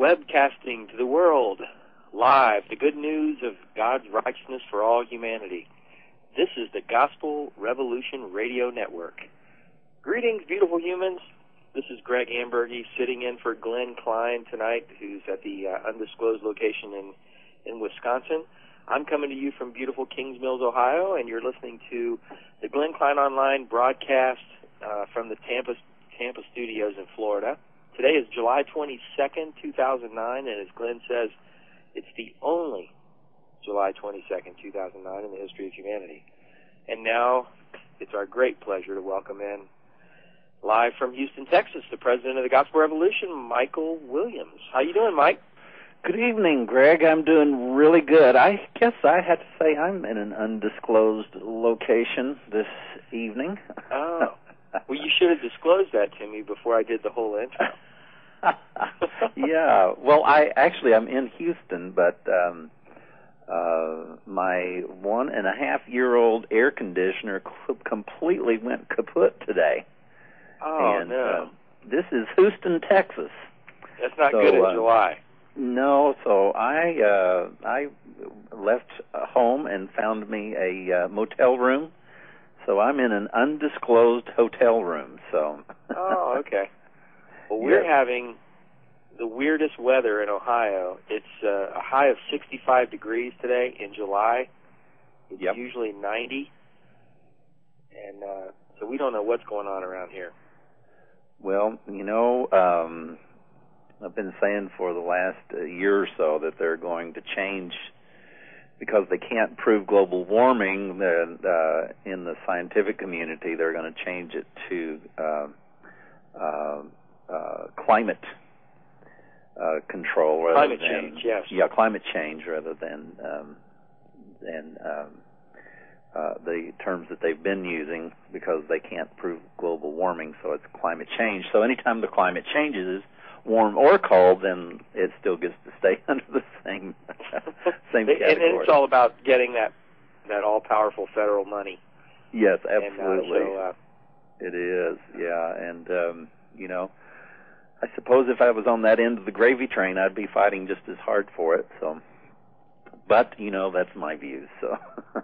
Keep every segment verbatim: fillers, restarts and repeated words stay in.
webcasting to the world, live, the good news of God's righteousness for all humanity. This is the Gospel Revolution Radio Network. Greetings, beautiful humans. This is Greg Ambergy sitting in for Glenn Klein tonight, who's at the uh, undisclosed location in, in Wisconsin. I'm coming to you from beautiful Kings Mills, Ohio, and you're listening to the Glenn Klein Online broadcast uh, from the Tampa, Tampa studios in Florida. Today is July twenty-second, two thousand nine, and as Glenn says, it's the only July twenty-second, two thousand nine in the history of humanity. And now it's our great pleasure to welcome in, live from Houston, Texas, the president of the Gospel Revolution, Michael Williams. How you doing, Mike? Good evening, Greg. I'm doing really good. I guess I had to say I'm in an undisclosed location this evening. Oh. Well, you should have disclosed that to me before I did the whole intro. Yeah. Well, I actually I'm in Houston, but um, uh, my one and a half year old air conditioner completely went kaput today. Oh and, no! Uh, this is Houston, Texas. That's not so, good in uh, July. No, so I uh, I left home and found me a uh, motel room. So I'm in an undisclosed hotel room. So. Oh, okay. Well, we're yes. having the weirdest weather in Ohio. It's uh, a high of sixty-five degrees today in July. It's yep. usually ninety, and uh, so we don't know what's going on around here. Well, you know, um, I've been saying for the last uh, year or so that they're going to change. Because they can't prove global warming uh, in the scientific community, they're going to change it to uh, uh, uh, climate uh, control rather climate than change. Yes. Yeah, climate change rather than um, than um, uh, the terms that they've been using because they can't prove global warming. So it's climate change. So anytime the climate changes, warm or cold, then it still gets to stay under the same same category. And it's all about getting that that all-powerful federal money. Yes, absolutely. And, uh, so, uh, it is, yeah. And, um, you know, I suppose if I was on that end of the gravy train, I'd be fighting just as hard for it. So, but, you know, that's my view. So,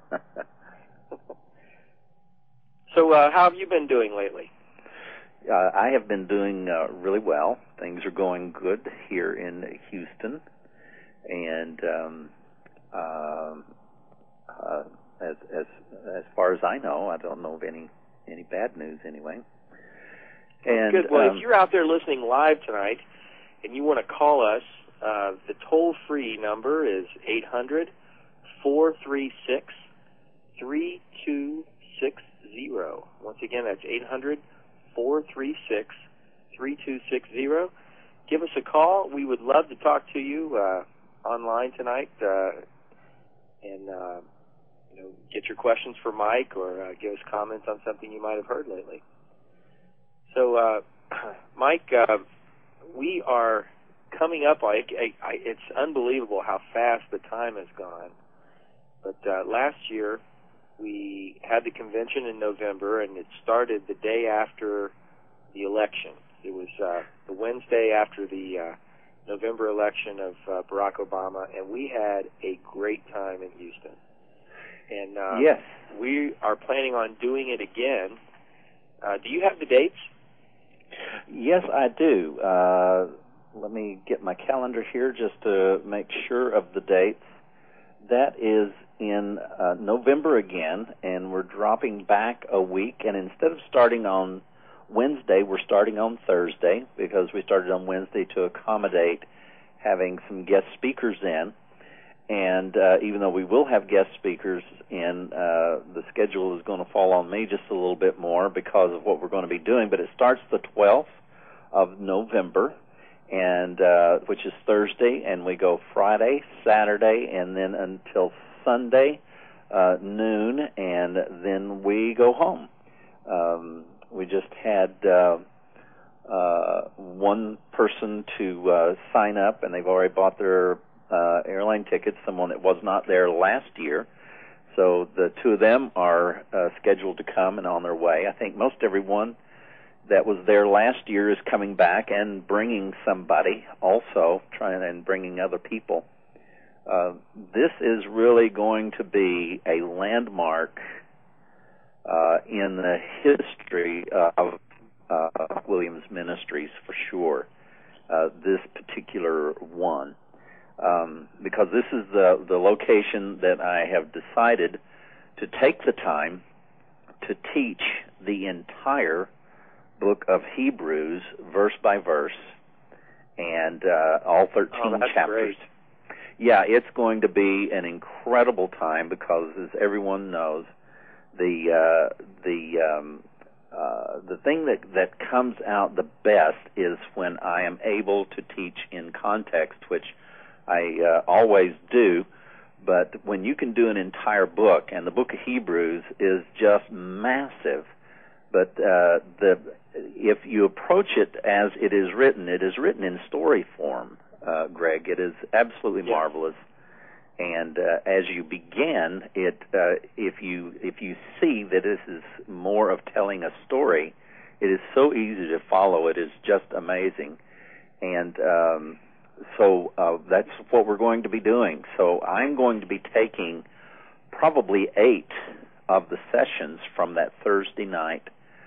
so uh, how have you been doing lately? Uh, I have been doing uh, really well. Things are going good here in Houston, and um, uh, uh, as as as far as I know, I don't know of any any bad news anyway. And good. Well, um, if you're out there listening live tonight, and you want to call us, uh, the toll-free number is eight hundred, four three six, three two six zero. Once again, that's eight hundred, four three six, three two six zero. Give us a call. We would love to talk to you uh, online tonight uh, and uh, you know, get your questions for Mike or uh, give us comments on something you might have heard lately. So, uh, Mike, uh, we are coming up. I, I, I, it's unbelievable how fast the time has gone. But uh, last year, we had the convention in November, and it started the day after the election. It was uh, the Wednesday after the uh, November election of uh, Barack Obama, and we had a great time in Houston. And uh, yes. we are planning on doing it again. Uh, do you have the dates? Yes, I do. Uh, let me get my calendar here just to make sure of the dates. That is in uh, November again, and we're dropping back a week. And instead of starting on Wednesday, we're starting on Thursday because we started on Wednesday to accommodate having some guest speakers in. And uh, even though we will have guest speakers in, uh, the schedule is going to fall on me just a little bit more because of what we're going to be doing. But it starts the twelfth of November, and uh, which is Thursday, and we go Friday, Saturday, and then until Sunday uh, noon, and then we go home. Um, we just had uh, uh, one person to uh, sign up, and they've already bought their uh, airline tickets, someone that was not there last year. So the two of them are uh, scheduled to come and on their way. I think most everyone that was there last year is coming back and bringing somebody also, trying and bringing other people. Uh, this is really going to be a landmark uh, in the history of uh, Williams Ministries for sure. Uh, this particular one, um, because this is the the location that I have decided to take the time to teach the entire book of Hebrews verse by verse and uh, all thirteen oh, that's chapters. Great. Yeah, it's going to be an incredible time because, as everyone knows, the uh, the um, uh, the thing that that comes out the best is when I am able to teach in context, which I uh, always do. But when you can do an entire book, and the book of Hebrews is just massive, but uh, the if you approach it as it is written, it is written in story form, uh, Greg. It is absolutely yes. marvelous. And uh, as you begin, it uh, if you if you see that this is more of telling a story, it is so easy to follow. It is just amazing. And um, so uh, that's what we're going to be doing. So I'm going to be taking probably eight of the sessions from that Thursday night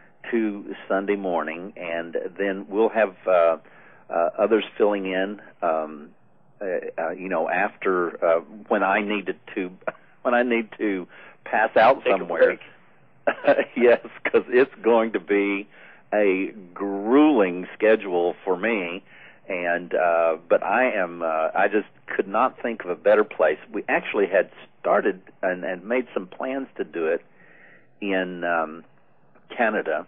to Sunday morning, and then we'll have uh, uh, others filling in. Um, uh, uh, you know, after uh, when I needed to, when I need to pass out Take somewhere. Yes, because it's going to be a grueling schedule for me. And uh, but I am uh, I just could not think of a better place. We actually had started and, and made some plans to do it in um, Canada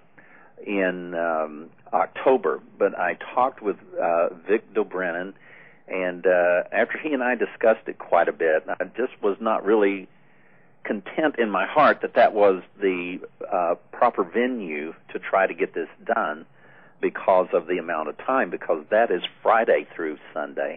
in um, October, but I talked with uh, Vic Dobrennan, and uh, after he and I discussed it quite a bit, I just was not really content in my heart that that was the uh, proper venue to try to get this done, because of the amount of time, because that is Friday through Sunday.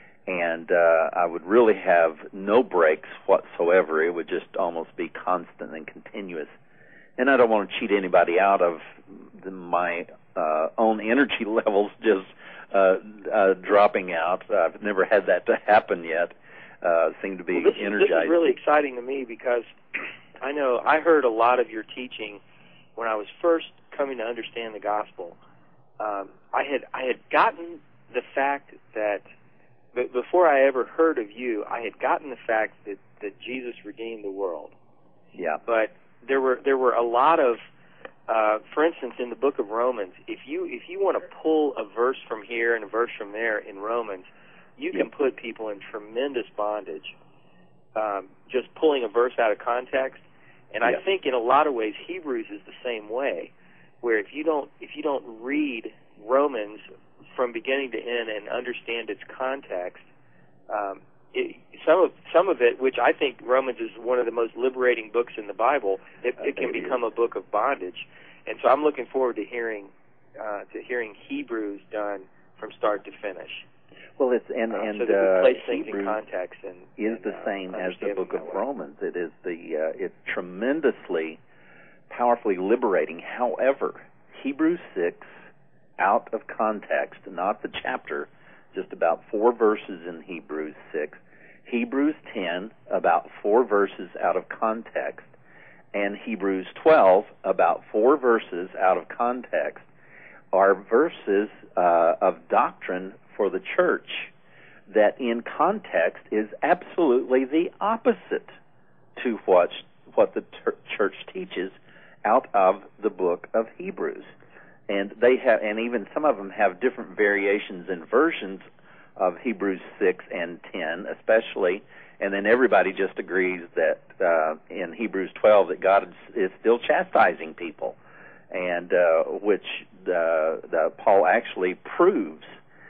And uh, I would really have no breaks whatsoever. It would just almost be constant and continuous. And I don't want to cheat anybody out of the, my uh, own energy levels just uh, uh, dropping out. I've never had that to happen yet. Uh, seem to be well, this energized. Is, this is really exciting to me because I know I heard a lot of your teaching when I was first coming to understand the gospel. Um, I had I had gotten the fact that, but before I ever heard of you, I had gotten the fact that, that Jesus redeemed the world. Yeah. But there were there were a lot of, uh, for instance, in the book of Romans, if you if you want to pull a verse from here and a verse from there in Romans, you can yeah. put people in tremendous bondage, um, just pulling a verse out of context. And yeah. I think in a lot of ways Hebrews is the same way, where if you don't if you don't read Romans from beginning to end and understand its context, um, it, some of some of it, which I think Romans is one of the most liberating books in the Bible, it, it can become a book of bondage. And so I'm looking forward to hearing uh, to hearing Hebrews done from start to finish. Well, it's and uh, and so that we place uh, things Hebrews in context and is and, the uh, same as the book of way. Romans. It is the uh, it's tremendously, powerfully liberating. However, Hebrews six, out of context, not the chapter, just about four verses in Hebrews six. Hebrews ten, about four verses out of context, and Hebrews twelve, about four verses out of context, are verses uh, of doctrine for the church that in context is absolutely the opposite to what, what the ter- church teaches out of the book of Hebrews. And they have, and even some of them have different variations and versions of Hebrews six and ten, especially. And then everybody just agrees that uh, in Hebrews twelve that God is, is still chastising people, and uh, which the, the Paul actually proves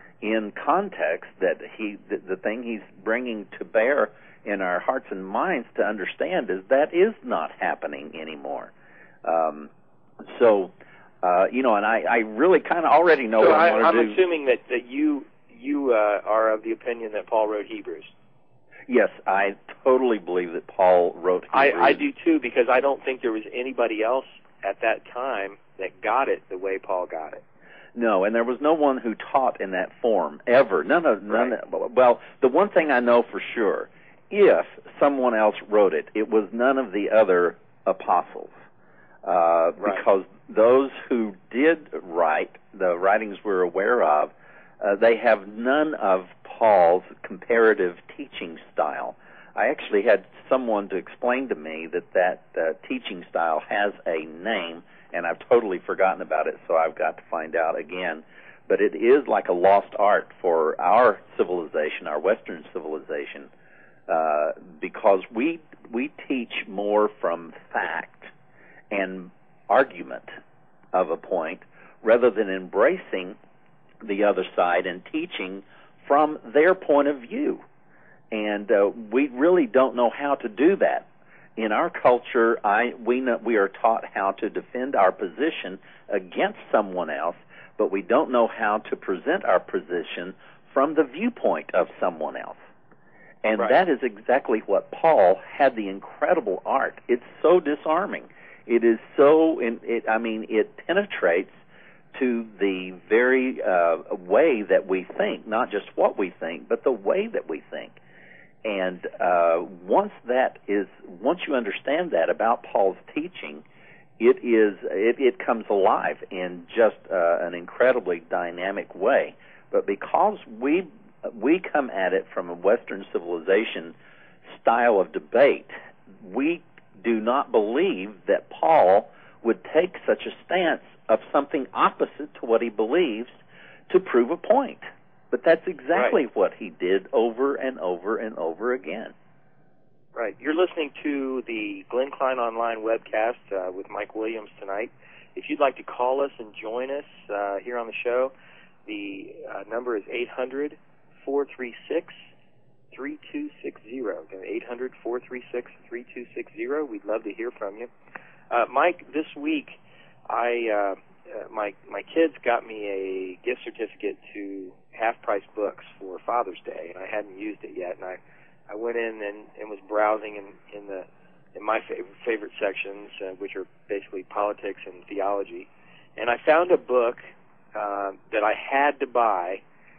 in context that he the, the thing he's bringing to bear in our hearts and minds to understand is that is not happening anymore. Um, so. Uh, you know, and I, I really kind of already know so what I, I'm I'm going to do. assuming that, that you you uh, are of the opinion that Paul wrote Hebrews. Yes, I totally believe that Paul wrote Hebrews. I, I do too, because I don't think there was anybody else at that time that got it the way Paul got it. No, and there was no one who taught in that form ever. None of none. Right. Of, well, the one thing I know for sure, if someone else wrote it, it was none of the other apostles, uh, right. because those who did write, the writings we're aware of, uh, they have none of Paul's comparative teaching style. I actually had someone to explain to me that that uh, teaching style has a name, and I've totally forgotten about it, so I've got to find out again. But it is like a lost art for our civilization, our Western civilization, uh, because we we teach more from fact and argument of a point rather than embracing the other side and teaching from their point of view. And uh, we really don't know how to do that. In our culture, I we know, we are taught how to defend our position against someone else, but we don't know how to present our position from the viewpoint of someone else. And right. that is exactly what Paul had the incredible art. It's so disarming. It is so, it, I mean, it penetrates to the very uh, way that we think, not just what we think, but the way that we think. And uh, once that is, once you understand that about Paul's teaching, it is it, it comes alive in just uh, an incredibly dynamic way. But because we we come at it from a Western civilization style of debate, we do not believe that Paul would take such a stance of something opposite to what he believes to prove a point. But that's exactly right. what he did over and over and over again. Right. You're listening to the Glenn Klein Online webcast uh, with Mike Williams tonight. If you'd like to call us and join us uh, here on the show, the uh, number is eight hundred, four three six, three two six zero. Again, eight hundred, four three six, three two six zero. We'd love to hear from you. Uh, Mike, this week, I uh, uh, my my kids got me a gift certificate to Half Price Books for Father's Day, and I hadn't used it yet. And I, I went in and, and was browsing in, in the in my favorite, favorite sections, uh, which are basically politics and theology. And I found a book uh, that I had to buy.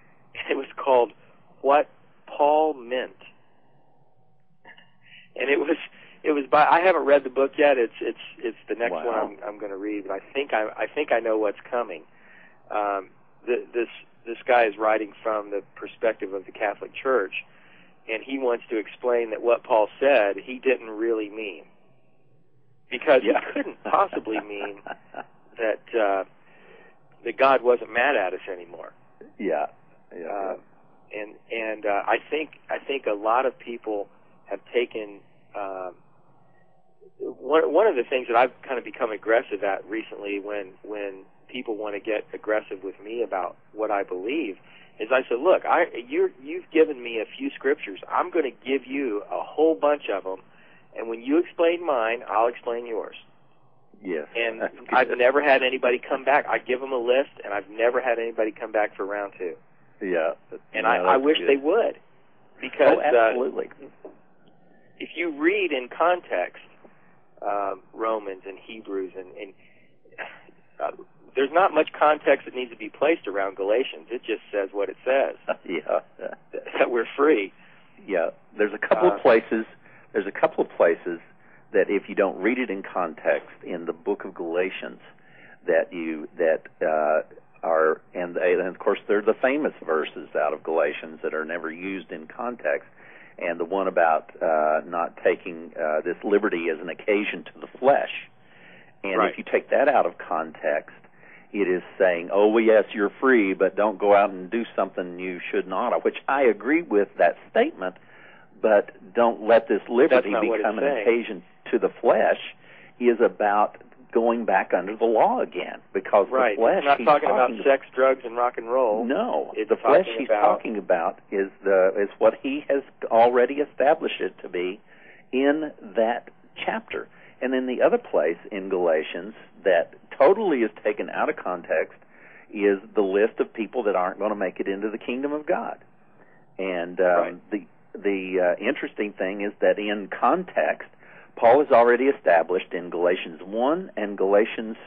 It was called What Paul Meant, and it was it was by. I haven't read the book yet. It's it's it's the next wow. one I'm I'm going to read, but I think I I think I know what's coming. Um, the, this this guy is writing from the perspective of the Catholic Church, and he wants to explain that what Paul said he didn't really mean, because yeah. he couldn't possibly mean that uh, that God wasn't mad at us anymore. Yeah, yeah. Uh, and and uh, I think I think a lot of people have taken uh, one one of the things that I've kind of become aggressive at recently when when people want to get aggressive with me about what I believe is I said, look, I you're you've given me a few scriptures. I'm going to give you a whole bunch of them, and when you explain mine, I'll explain yours. Yes. And I've never had anybody come back. I give them a list, and I've never had anybody come back for round two. Yeah. And yeah, I, I wish good. they would. Because oh, absolutely. Uh, if you read in context um, Romans and Hebrews, and, and uh, there's not much context that needs to be placed around Galatians. It just says what it says. yeah. That we're free. Yeah. There's a couple uh, of places. There's a couple of places that if you don't read it in context in the book of Galatians, that you that uh, are and, they, and of course they're the famous verses out of Galatians that are never used in context, and the one about uh, not taking uh, this liberty as an occasion to the flesh, and right. if you take that out of context, it is saying, oh well, yes, you're free, but don't go out and do something you should not, which I agree with that statement. But don't let this liberty become an occasion to the flesh is about going back under the law again, because right. the flesh it's not he's talking, talking about sex, drugs, and rock and roll. No, it's the flesh he's about... talking about is the is what he has already established it to be in that chapter. And then the other place in Galatians that totally is taken out of context is the list of people that aren't going to make it into the kingdom of God. And um, right. the The uh, interesting thing is that in context, Paul has already established in Galatians one and Galatians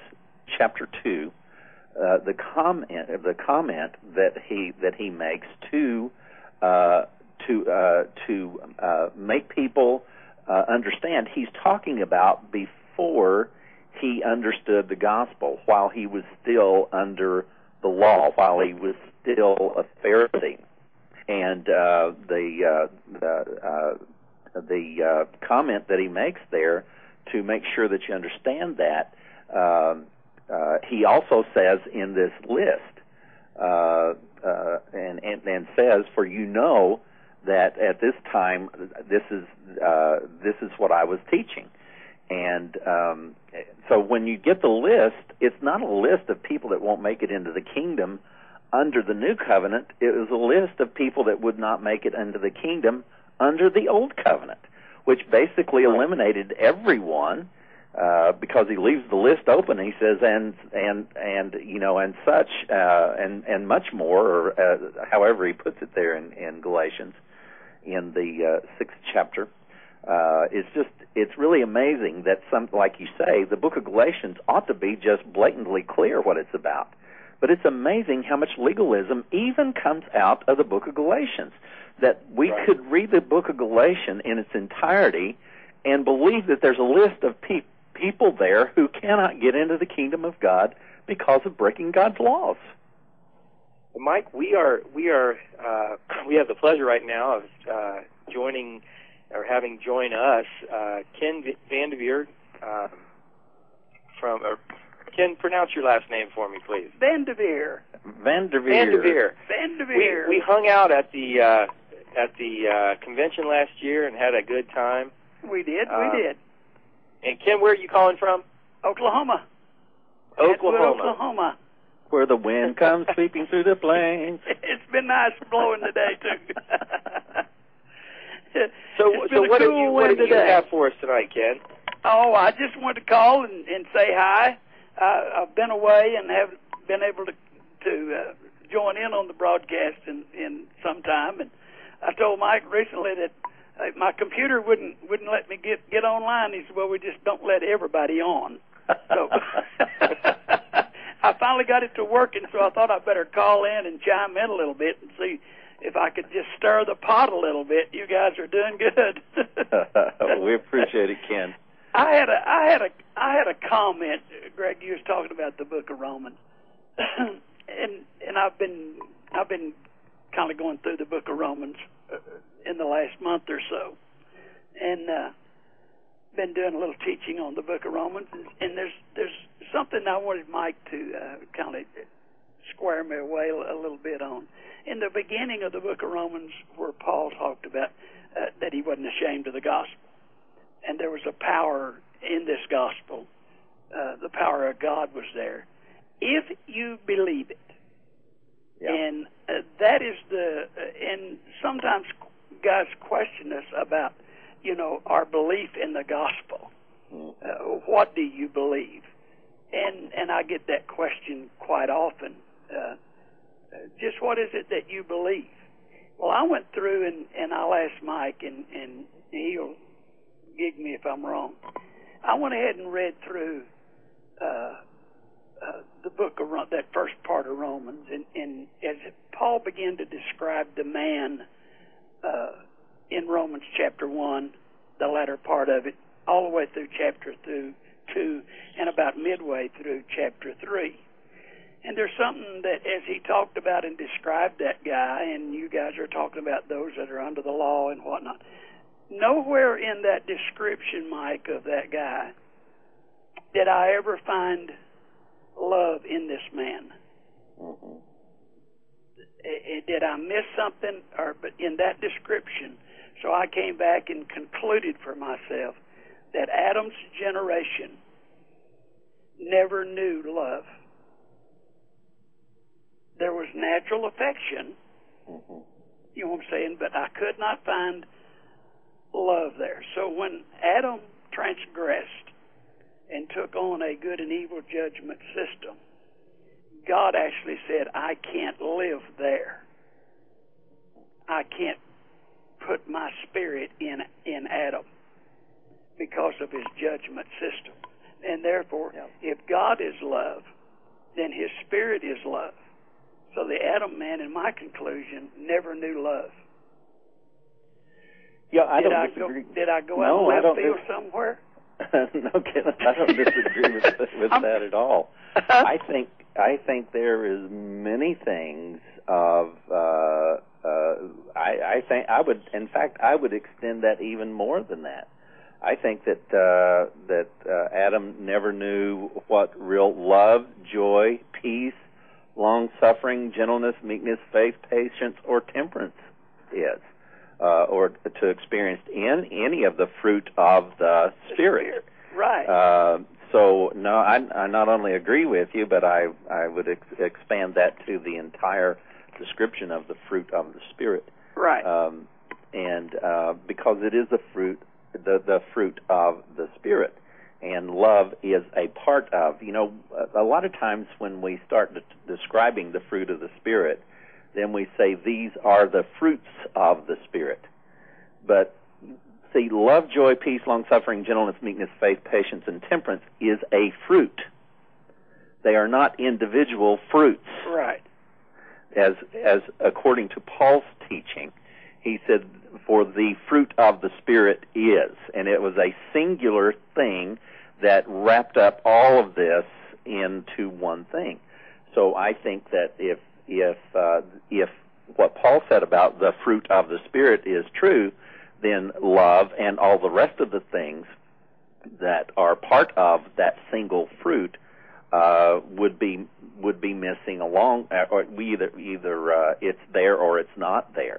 chapter two, uh, the comment the comment that he that he makes to uh, to uh, to uh, make people uh, understand, he's talking about before he understood the gospel, while he was still under the law, while he was still a Pharisee. And uh, the uh, the, uh, the uh, comment that he makes there, to make sure that you understand that, uh, uh, he also says in this list, uh, uh, and, and and says, for you know that at this time this is uh, this is what I was teaching. And um, so when you get the list, it's not a list of people that won't make it into the kingdom under the new covenant. It was a list of people that would not make it into the kingdom under the old covenant, which basically eliminated everyone, uh, because he leaves the list open. He says, and and and you know, and such, uh, and and much more, or uh, however he puts it there in, in Galatians, in the uh, sixth chapter. Uh, it's just, it's really amazing that some, like you say, the book of Galatians ought to be just blatantly clear what it's about. But it's amazing how much legalism even comes out of the book of Galatians. That we right. could read the book of Galatians in its entirety and believe that there's a list of pe- people there who cannot get into the kingdom of God because of breaking God's laws. Mike, we are we are uh, we have the pleasure right now of uh, joining or having join us uh, Ken Vanderveer uh, from. Or, Ken, pronounce your last name for me, please. Vanderveer. Vanderveer. Vanderveer. Vanderveer. We, we hung out at the uh, at the uh, convention last year and had a good time. We did. Uh, we did. And Ken, where are you calling from? Oklahoma. Oklahoma. Atwood, Oklahoma. Where the wind comes sweeping through the plains. It's been nice blowing today too. so, so what cool did you what did you have for us tonight, Ken? Oh, I just wanted to call and, and say hi. Uh, I've been away and have been able to to uh, join in on the broadcast in, in some time. And I told Mike recently that uh, my computer wouldn't wouldn't let me get get online. He said, "Well, we just don't let everybody on." So I finally got it to working. So I thought I'd better call in and chime in a little bit and see if I could just stir the pot a little bit. You guys are doing good. We appreciate it, Ken. I had a I had a I had a comment, Greg. You was talking about the Book of Romans, and and I've been I've been kind of going through the Book of Romans uh, in the last month or so, and uh, been doing a little teaching on the Book of Romans. And, and there's there's something I wanted Mike to uh, kind of square me away a little bit on. In the beginning of the Book of Romans, where Paul talked about uh, that he wasn't ashamed of the gospel. And there was a power in this gospel. Uh, the power of God was there. If you believe it, yeah. and uh, that is the, uh, and sometimes guys question us about, you know, our belief in the gospel. Mm. Uh, what do you believe? And and I get that question quite often. Uh, just what is it that you believe? Well, I went through and, and I'll ask Mike, and, and he'll gig me if I'm wrong. I went ahead and read through uh, uh, the book of Rom- that first part of Romans, and, and as Paul began to describe the man uh, in Romans chapter one, the latter part of it, all the way through chapter through two, and about midway through chapter three. And there's something that, as he talked about and described that guy, and you guys are talking about those that are under the law and whatnot, nowhere in that description, Mike, of that guy did I ever find love in this man. Mm-hmm. Did I miss something? Or, but in that description, so I came back and concluded for myself that Adam's generation never knew love. There was natural affection, mm-hmm. you know what I'm saying, but I could not find love there. So when Adam transgressed and took on a good and evil judgment system, God actually said, I can't live there. I can't put my spirit in in Adam because of his judgment system. And therefore, Yeah. if God is love, then his spirit is love. So the Adam man, in my conclusion, never knew love. Yeah, I did don't I disagree. Go, did I go no, out I left don't field dis- somewhere? No, Kenneth, I don't disagree with, with that at all. I think I think there is many things of. Uh, uh, I, I think I would, in fact, I would extend that even more than that. I think that uh, that uh, Adam never knew what real love, joy, peace, long-suffering, gentleness, meekness, faith, patience, or temperance is, uh, or to experience in any of the fruit of the Spirit. Right. Uh, so, no, I, I not only agree with you, but I, I would ex- expand that to the entire description of the fruit of the Spirit. Right. Um, and uh, because it is the fruit, the, the fruit of the Spirit. And love is a part of, you know, a lot of times when we start de- describing the fruit of the Spirit, then we say these are the fruits of the Spirit. But, see, love, joy, peace, long-suffering, gentleness, meekness, faith, patience, and temperance is a fruit. They are not individual fruits. Right. As, as according to Paul's teaching, he said, for the fruit of the Spirit is. And it was a singular thing that wrapped up all of this into one thing. So I think that if if uh, if what Paul said about the fruit of the Spirit is true, then love and all the rest of the things that are part of that single fruit uh, would be would be missing along, or we either either uh, it's there or it's not there.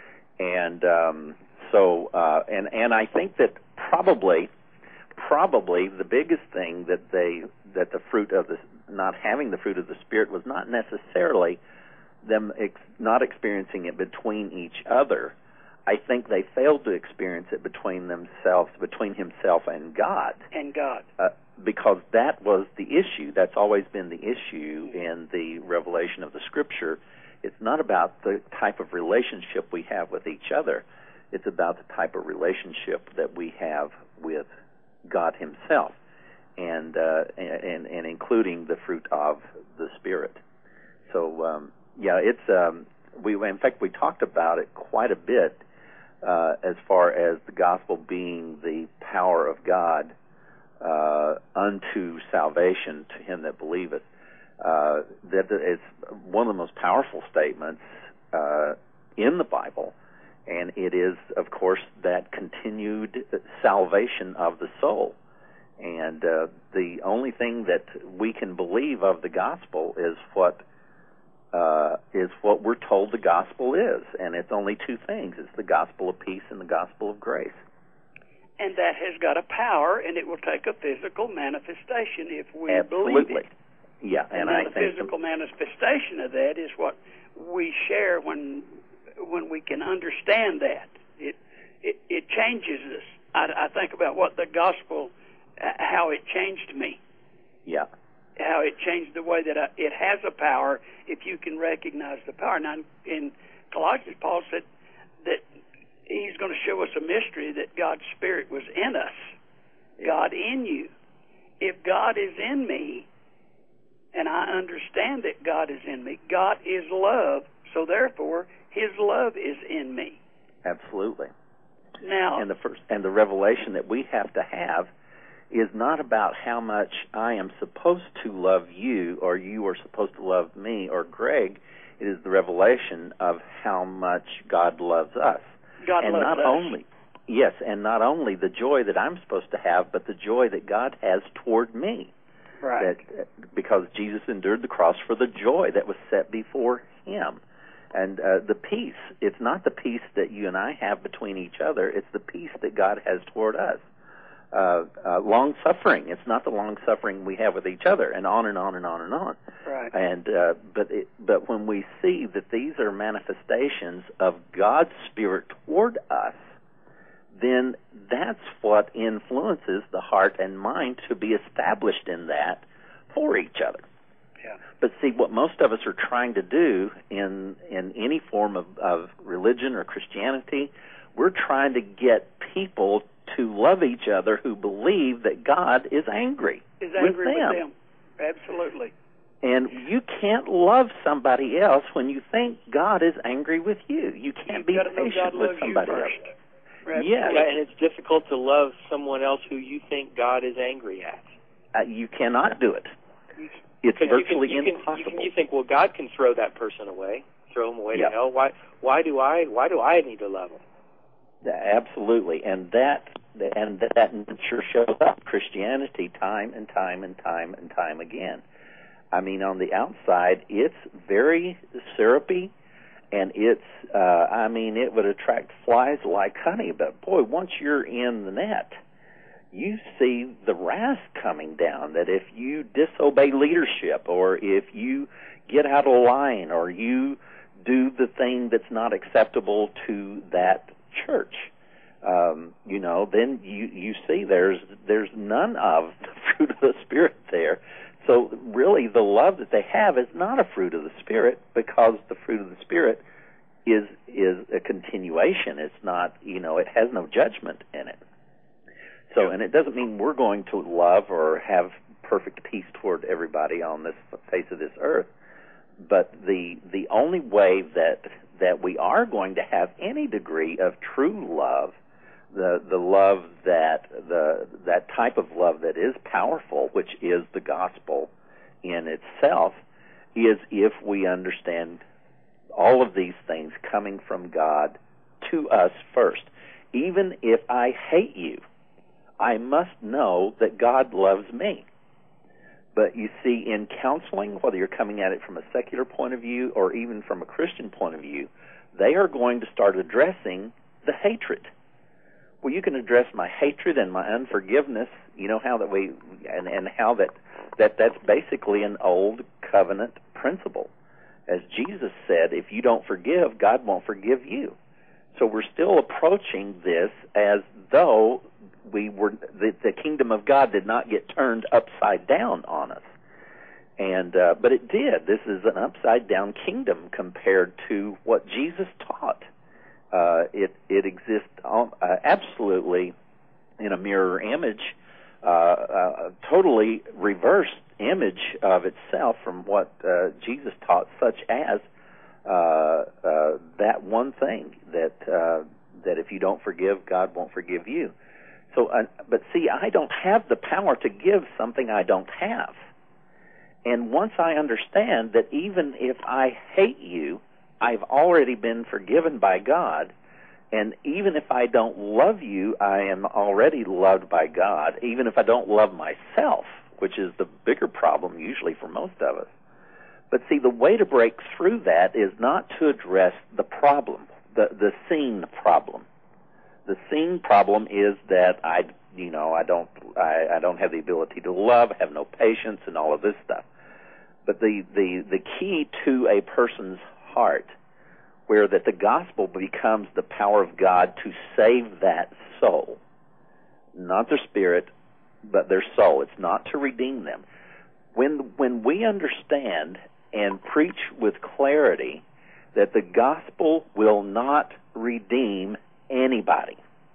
And um, so, uh, and and I think that probably, probably the biggest thing that they that the fruit of the not having the fruit of the Spirit was not necessarily them ex- not experiencing it between each other. I think they failed to experience it between themselves, between himself and God. And God. Uh, because that was the issue. That's always been the issue in the revelation of the Scripture. It's not about the type of relationship we have with each other. It's about the type of relationship that we have with God himself, and uh, and, and including the fruit of the Spirit. So, um, yeah, it's um, we in fact we talked about it quite a bit uh, as far as the gospel being the power of God uh, unto salvation to him that believeth. Uh, that it's one of the most powerful statements uh, in the Bible, and it is, of course, that continued salvation of the soul. And uh, the only thing that we can believe of the gospel is what uh, is what we're told the gospel is, and it's only two things: it's the gospel of peace and the gospel of grace. And that has got a power, and it will take a physical manifestation if we Absolutely. believe it. Yeah, and, and I the think physical manifestation of that is what we share when when we can understand that. It it, it changes us. I, I think about what the gospel, how it changed me. Yeah. How it changed the way that I, it has a power if you can recognize the power. Now, in Colossians, Paul said that he's going to show us a mystery that God's Spirit was in us, yeah. God in you. If God is in me, and I understand that God is in me, God is love, so therefore his love is in me. Absolutely. Now, and the first and the revelation that we have to have is not about how much I am supposed to love you or you are supposed to love me or Greg. It is the revelation of how much God loves us. God and loves not us. only yes, and not only the joy that I'm supposed to have, but the joy that God has toward me. Right. That, because Jesus endured the cross for the joy that was set before him. And uh, the peace, it's not the peace that you and I have between each other, it's the peace that God has toward us. Uh, uh, long-suffering, it's not the long-suffering we have with each other, and on and on and on and on. Right. And uh, but it, but when we see that these are manifestations of God's Spirit toward us, then that's what influences the heart and mind to be established in that for each other. Yeah. But see, what most of us are trying to do in in any form of, of religion or Christianity, we're trying to get people to love each other who believe that God is angry, is angry with, them. with them. Absolutely. And you can't love somebody else when you think God is angry with you. You can't You've be got to know patient God with loves somebody you else. first. Yeah. yeah, and it's difficult to love someone else who you think God is angry at. Uh, you cannot do it. It's Because virtually you can, you impossible. Can, you, can, you think, well, God can throw that person away, throw him away Yep. to hell. Why? Why do I? Why do I need to love him? Absolutely, and that and that sure shows up Christianity time and time and time and time again. I mean, on the outside, it's very syrupy, and it's uh, I mean, it would attract flies like honey. But boy, once you're in the net, you see the wrath coming down. That if you disobey leadership, or if you get out of line, or you do the thing that's not acceptable to that church, um, you know, then you, you see there's there's none of the fruit of the Spirit there. So really the love that they have is not a fruit of the Spirit, because the fruit of the Spirit is is a continuation. It's not, you know, it has no judgment in it. So, and it doesn't mean we're going to love or have perfect peace toward everybody on this face of this earth. But the the only way that that we are going to have any degree of true love, the the love that the that type of love that is powerful, which is the gospel in itself, is if we understand all of these things coming from God to us first. Even if I hate you, I must know that God loves me. But you see, in counseling, whether you're coming at it from a secular point of view or even from a Christian point of view, they are going to start addressing the hatred. Well, you can address my hatred and my unforgiveness, you know, how that we, and, and how that, that that's basically an old covenant principle. As Jesus said, if you don't forgive, God won't forgive you. So we're still approaching this as though we were the, the kingdom of God did not get turned upside down on us, and uh, but it did. This is an upside down kingdom compared to what Jesus taught. Uh, it it exists um, uh, absolutely in a mirror image, uh, a totally reversed image of itself from what uh, Jesus taught, such as uh, uh, that one thing that uh, that if you don't forgive, God won't forgive you. So, uh, but see, I don't have the power to give something I don't have. And once I understand that even if I hate you, I've already been forgiven by God, and even if I don't love you, I am already loved by God, even if I don't love myself, which is the bigger problem usually for most of us. But see, the way to break through that is not to address the problem, the, the seen problem. The seen problem is that I, you know, I don't, I, I don't have the ability to love, have no patience, and all of this stuff. But the, the, the key to a person's heart, where that the gospel becomes the power of God to save that soul, not their spirit, but their soul. It's not to redeem them. When when we understand and preach with clarity that the gospel will not redeem anybody.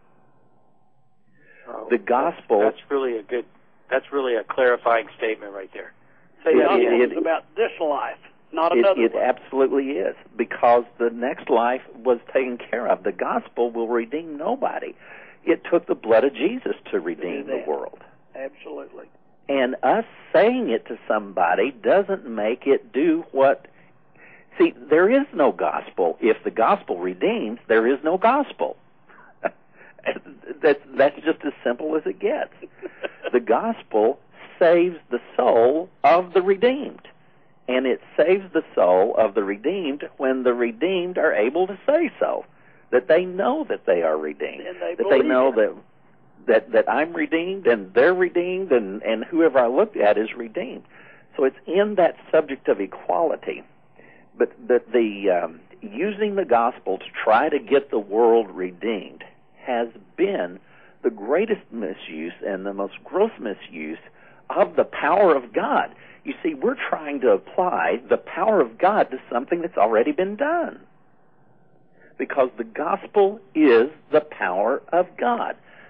Oh, the gospel. That's, that's really a good. That's really a clarifying statement right there. Say it, the gospel it, is about this life, not it, another it one. absolutely is, because the next life was taken care of. The gospel will redeem nobody. It took the blood of Jesus to redeem the world. Absolutely. And us saying it to somebody doesn't make it do what. See, there is no gospel. If the gospel redeems, there is no gospel. that's, that's just as simple as it gets. The gospel saves the soul of the redeemed. And it saves the soul of the redeemed when the redeemed are able to say so, that they know that they are redeemed, And they that they believe know it. that that that I'm redeemed and they're redeemed and, and whoever I look at is redeemed. So it's in that subject of equality. But the, the um, using the gospel to try to get the world redeemed has been the greatest misuse and the most gross misuse of the power of God. You see, we're trying to apply the power of God to something that's already been done. Because the gospel is the power of God.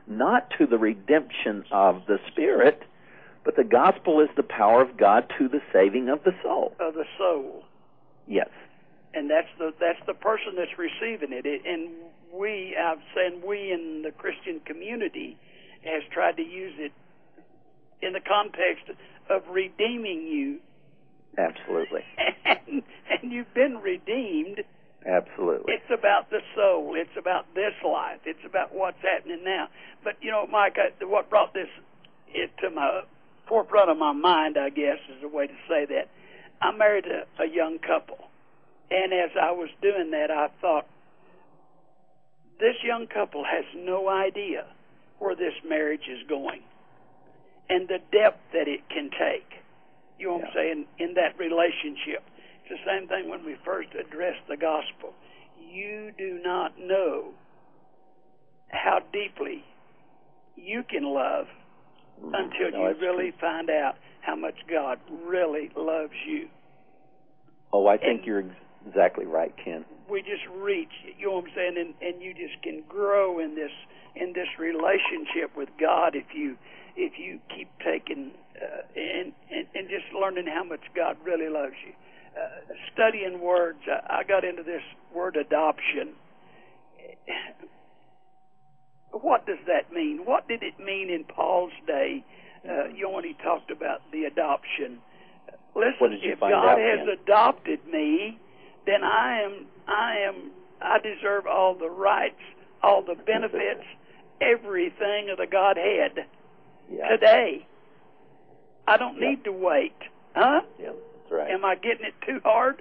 not to the redemption of the spirit, but the gospel is the power of God to the saving of the soul. Of the soul. Yes. And that's the that's the person that's receiving it. it and we, I've said, we in the Christian community has tried to use it in the context of redeeming you. Absolutely. And, and you've been redeemed. Absolutely. It's about the soul. It's about this life. It's about what's happening now. But, you know, Mike, I, what brought this it to my forefront of my mind, I guess, is a way to say that. I married a, a young couple. And as I was doing that, I thought, this young couple has no idea where this marriage is going and the depth that it can take. You know what yeah. I'm saying? In that relationship. It's the same thing when we first address the gospel. You do not know how deeply you can love until no, you really true. find out how much God really loves you. Oh, I think and you're exactly right, Ken. We just reach, you know what I'm saying, and, and you just can grow in this in this relationship with God if you if you keep taking uh, and, and and just learning how much God really loves you. Uh, studying words, I, I got into this word adoption. What does that mean? What did it mean in Paul's day? Uh, you know, when he talked about the adoption. Listen, if God out, has Ken? adopted me, then I am, I am, I deserve all the rights, all the benefits, everything of the Godhead yeah. today. I don't yeah. need to wait, huh? Yeah, that's right. Am I getting it too hard?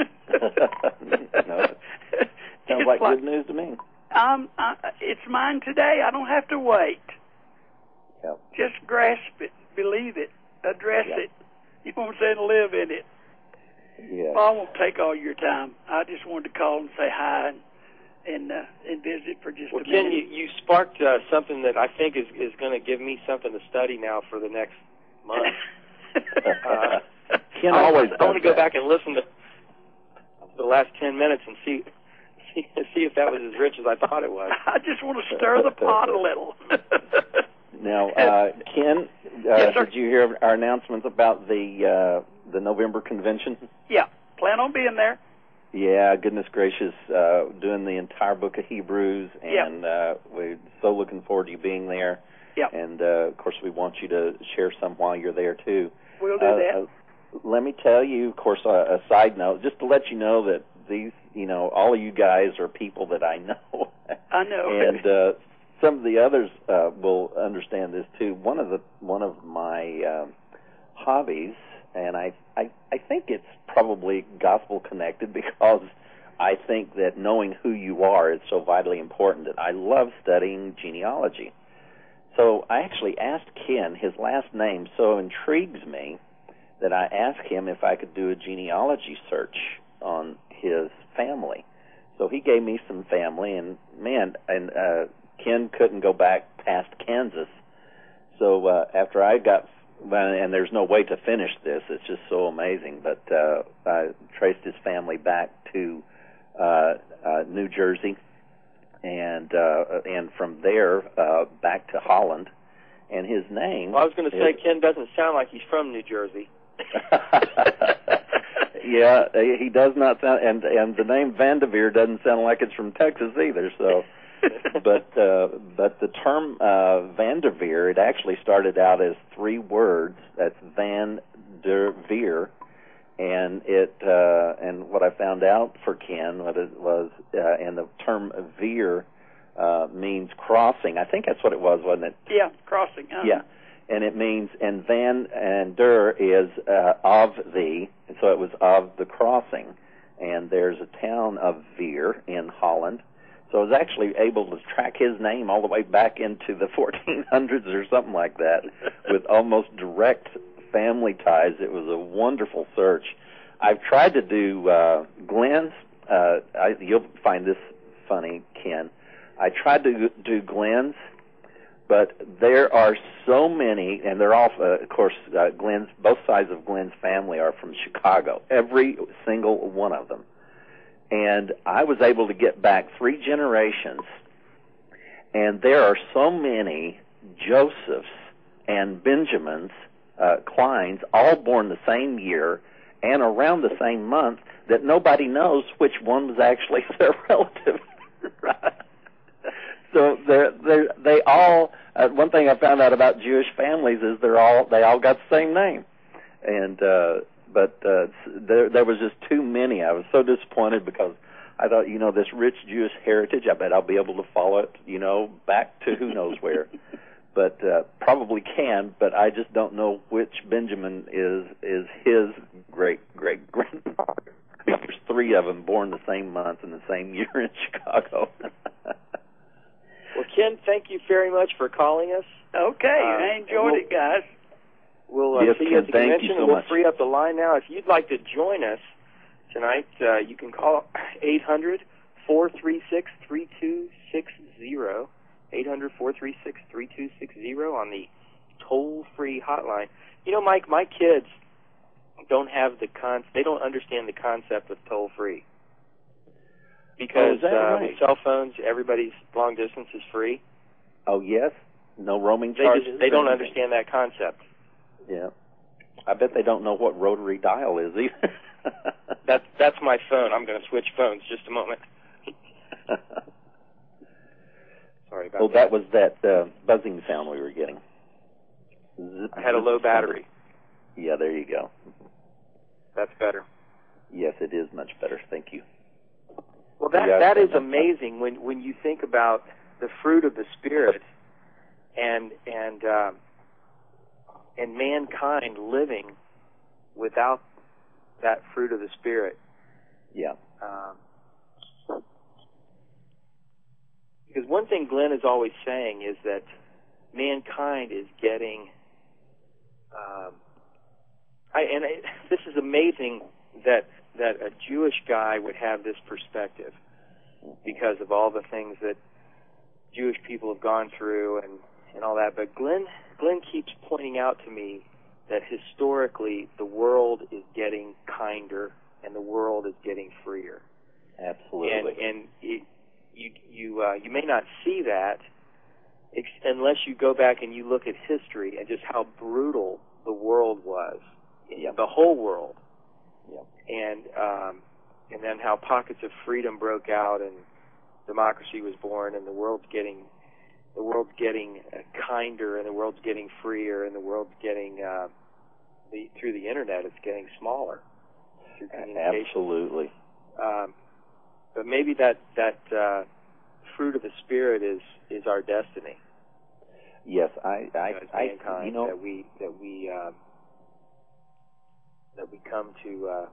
No, sounds like, like good news to me. Um, I, it's mine today. I don't have to wait. Yep. Just grasp it, believe it, address yep. it. You know what I'm saying? Live in it. Yeah. Well, I won't take all your time. I just wanted to call and say hi and and, uh, and visit for just well, a minute. Ken, you, you sparked uh, something that I think is, is going to give me something to study now for the next month. uh, Ken I, always I, I want to go that. back and listen to the last ten minutes and see see, see if that was as rich as I thought it was. I just want to stir the pot a little. Now, uh, Ken, uh, yes, sir. did you hear our announcements about the uh, the November convention? Yeah, plan on being there. Yeah, goodness gracious, uh, doing the entire book of Hebrews, and yep. uh, we're so looking forward to you being there. Yep. And, uh, of course, we want you to share some while you're there, too. We'll do uh, that. Uh, let me tell you, of course, uh, a side note, just to let you know that these, you know, all of you guys are people that I know. I know. And uh, some of the others uh, will understand this, too. One of the one of my um, hobbies, and I, I I think it's probably gospel connected because I think that knowing who you are is so vitally important that I love studying genealogy. So I actually asked Ken, his last name so intrigues me that I asked him if I could do a genealogy search on his family. So he gave me some family, and man, and uh, Ken couldn't go back past Kansas. So uh, after I got and there's no way to finish this. It's just so amazing. But uh, I traced his family back to uh, uh, New Jersey, and uh, and from there uh, back to Holland. And his name. Well, I was going to say Ken doesn't sound like he's from New Jersey. Yeah, he does not sound, and and the name Vanderveer doesn't sound like it's from Texas either. So. but uh, but the term uh, Vanderveer, it actually started out as three words. That's Van der Veer, and it uh, and what I found out for Ken what it was, uh, and the term veer uh, means crossing. I think that's what it was, wasn't it? Yeah, crossing. Huh? Yeah, and it means and Van and der is uh, of the, and so it was of the crossing. And there's a town of Veer in Holland. So I was actually able to track his name all the way back into the fourteen hundreds or something like that with almost direct family ties. It was a wonderful search. I've tried to do uh, Glenn's. Uh, I, you'll find this funny, Ken. I tried to do Glenn's, but there are so many, and they're all, uh, of course, uh, Glenn's, both sides of Glenn's family are from Chicago, every single one of them. And I was able to get back three generations, And there are so many Josephs and Benjamins, uh, Kleins, all born the same year and around the same month, that nobody knows which one was actually their relative. Right? So they're, they're, they all, uh, one thing I found out about Jewish families is they're all, they all got the same name. And, uh, but, uh, there, there was just too many. I was so disappointed because I thought, you know, this rich Jewish heritage, I bet I'll be able to follow it, you know, back to who knows where. But, uh, probably can, but I just don't know which Benjamin is, is his great, great grandfather. There's three of them born the same month and the same year in Chicago. Well, Ken, thank you very much for calling us. Okay, uh, I enjoyed we'll, it, guys. We'll uh, yes, see Ken, you at the thank convention, you so and we'll much. free up the line now. If you'd like to join us tonight, uh, you can call eight hundred, four three six, three two six zero, eight hundred, four three six, three two six zero on the toll-free hotline. You know, Mike, my kids don't have the con. They don't understand the concept of toll-free. Because oh, is that uh, right? with cell phones, everybody's long distance is free. Oh, yes? No roaming They charges? just, they don't anything? understand that concept. Yeah. I bet they don't know what rotary dial is either. That's that's my phone. I'm going to switch phones just a moment. Sorry about well, that. that was that uh, buzzing sound we were getting. Zip, I had a low battery. Yeah, there you go. That's better. Yes, it is much better. Thank you. Well, that Yeah, that is that's amazing when when you think about the fruit of the Spirit and and um, and mankind living without that fruit of the Spirit. Yeah. Um, because one thing Glenn is always saying is that mankind is getting. Um, I and I, this is amazing that that a Jewish guy would have this perspective because of all the things that Jewish people have gone through and, and all that. But Glenn Glenn keeps pointing out to me that historically the world is getting kinder and the world is getting freer. Absolutely. And and it, you you uh, you may not see that ex- unless you go back and you look at history and just how brutal the world was, Yep. the whole world. Yep. And um, and then how pockets of freedom broke out and democracy was born, and the world's getting the world's getting uh, kinder, and the world's getting freer, and the world's getting uh, the through the internet it's getting smaller through communication. Absolutely. Um, but maybe that that uh, fruit of the Spirit is is our destiny. Yes, I, I, As I, mankind, you know, that we that we uh, that we come to uh,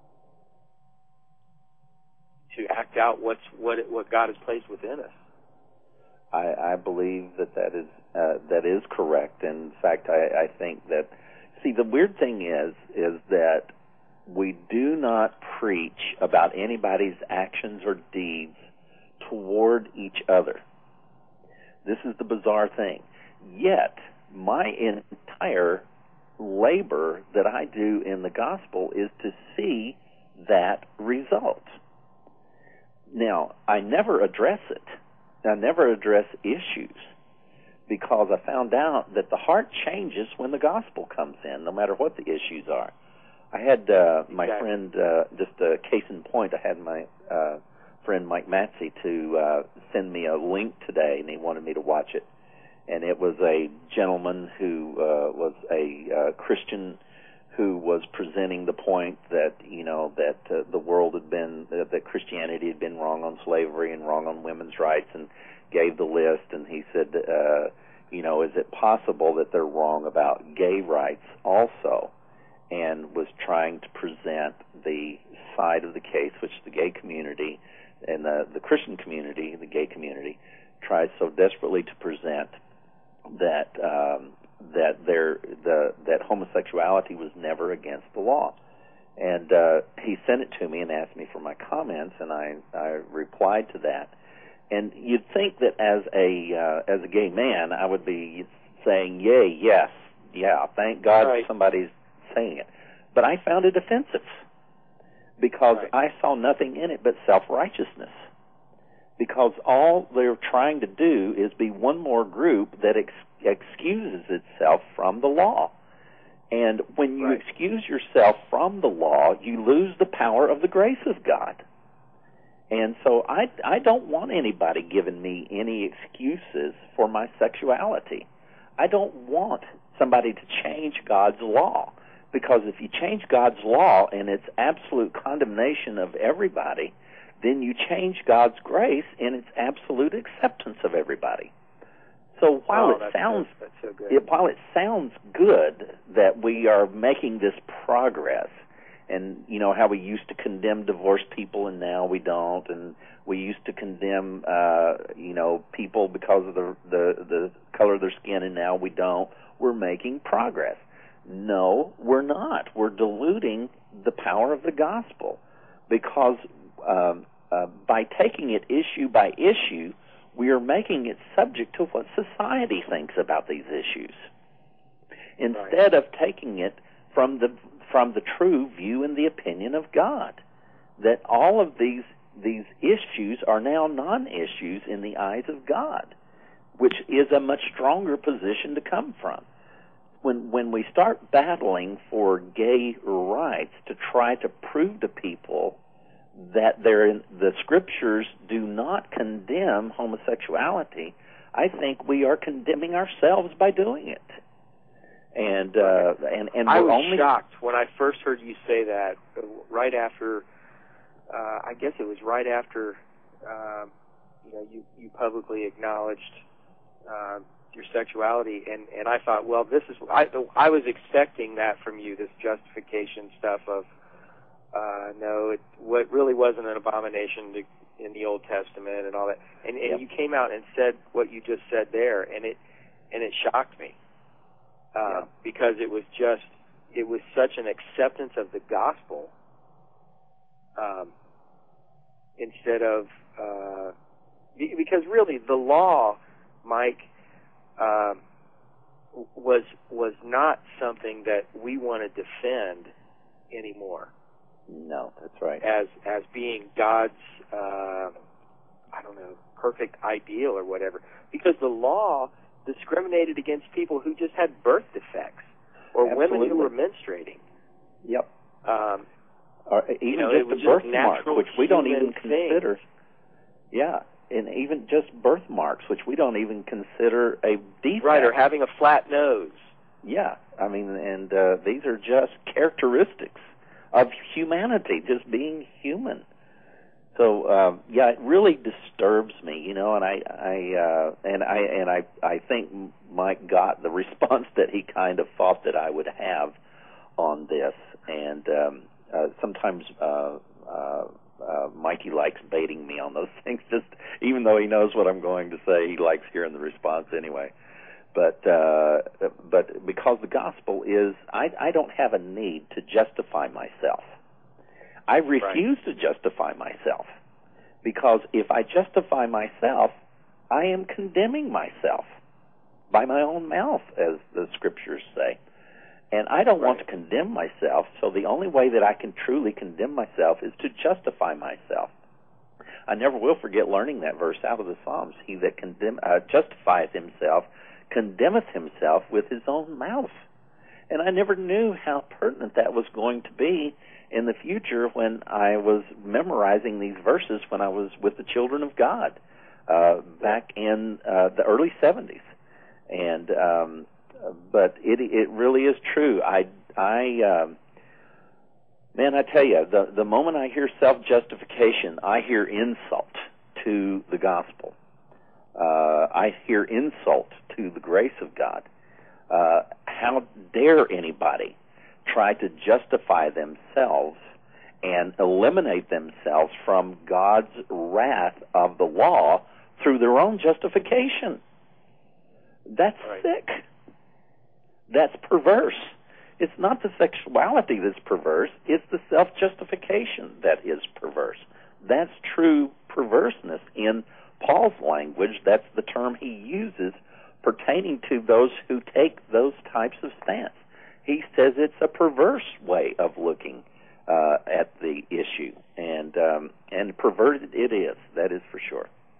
to act out what's what it, what God has placed within us. I, I believe that that is uh, that is correct. In fact, I, I think that. See, the weird thing is is that we do not preach about anybody's actions or deeds toward each other. This is the bizarre thing. Yet, my entire labor that I do in the gospel is to see that result. Now, I never address it. I never address issues because I found out that the heart changes when the gospel comes in, no matter what the issues are. I had uh, my Exactly. friend, uh, just a case in point, I had my uh, friend Mike Matsey to uh, send me a link today, and he wanted me to watch it. And it was a gentleman who uh, was a uh, Christian who was presenting the point that, you know, that uh, the world had been, uh, that Christianity had been wrong on slavery and wrong on women's rights, and gave the list. And he said, uh, you know, is it possible that they're wrong about gay rights also? And was trying to present the side of the case, which the gay community and the, the Christian community, the gay community, tries so desperately to present that um, that there the that homosexuality was never against the law. And uh, he sent it to me and asked me for my comments, and I, I replied to that. And you'd think that as a uh, as a gay man, I would be saying, "Yay, yes, yeah, thank God Right. somebody's saying it." But I found it offensive because Right. I saw nothing in it but self-righteousness. because all they're trying to do is be one more group that ex- excuses itself from the law. And when you Right. excuse yourself from the law, you lose the power of the grace of God. And so I, I don't want anybody giving me any excuses for my sexuality. I don't want somebody to change God's law, because if you change God's law and it's absolute condemnation of everybody, then you change God's grace and its absolute acceptance of everybody. So while oh, it that's sounds good. That's so good. it, while it sounds good that we are making this progress, and you know how we used to condemn divorced people and now we don't, and we used to condemn uh, you know people because of the, the the color of their skin and now we don't. We're making progress. No, we're not. We're diluting the power of the gospel, because um, uh, by taking it issue by issue, we are making it subject to what society thinks about these issues, instead right. of taking it from the from the true view and the opinion of God, that all of these these issues are now non-issues in the eyes of God, which is a much stronger position to come from. When when we start battling for gay rights to try to prove to people that they're in, the scriptures do not condemn homosexuality, I think we are condemning ourselves by doing it. And uh, and and I we're was only shocked when I first heard you say that. uh, Right after, uh, I guess it was right after, um, you know, you you publicly acknowledged uh, your sexuality, and and I thought, well, this is I I was expecting that from you, this justification stuff of. Uh, no, it what really wasn't an abomination to, in the Old Testament and all that. And, and Yep. you came out and said what you just said there, and it and it shocked me uh, Yep. because it was just it was such an acceptance of the gospel um, instead of uh, be- because really the law, Mike, um, was was not something that we want to defend anymore. No, that's right. As as being God's, uh, I don't know, perfect ideal or whatever, because the law discriminated against people who just had birth defects or Absolutely. women who were menstruating. Yep. Um, Or even you know, just it was a just birthmark, natural which we don't even human consider. things. Yeah, and even just birthmarks, which we don't even consider a defect. Right, or having a flat nose. Yeah, I mean, and uh, these are just characteristics of humanity, just being human. So uh, yeah, it really disturbs me, you know, and I, I uh, and I and I, I think Mike got the response that he kind of thought that I would have on this, and um, uh, sometimes uh, uh, uh, Mikey likes baiting me on those things. Just even though he knows what I'm going to say, he likes hearing the response anyway. But uh, but because the gospel is, I, I don't have a need to justify myself. I refuse right. to justify myself, because if I justify myself, I am condemning myself by my own mouth, as the scriptures say. And I don't right. want to condemn myself, so the only way that I can truly condemn myself is to justify myself. I never will forget learning that verse out of the Psalms. He that condemn, uh, justifieth himself condemneth himself with his own mouth. And I never knew how pertinent that was going to be in the future when I was memorizing these verses when I was with the children of God uh, back in uh, the early seventies. And um, but it it really is true. I I um, man, I tell you, the the moment I hear self-justification, I hear insult to the gospel. Uh, I hear insult to the grace of God. Uh, how dare anybody try to justify themselves and eliminate themselves from God's wrath of the law through their own justification? That's right. sick. That's perverse. It's not the sexuality that's perverse, it's the self-justification that is perverse. That's true perverseness. In Paul's language, that's the term he uses pertaining to those who take those types of stance. He says it's a perverse way of looking uh, at the issue, and um, and perverted it is. That is for sure.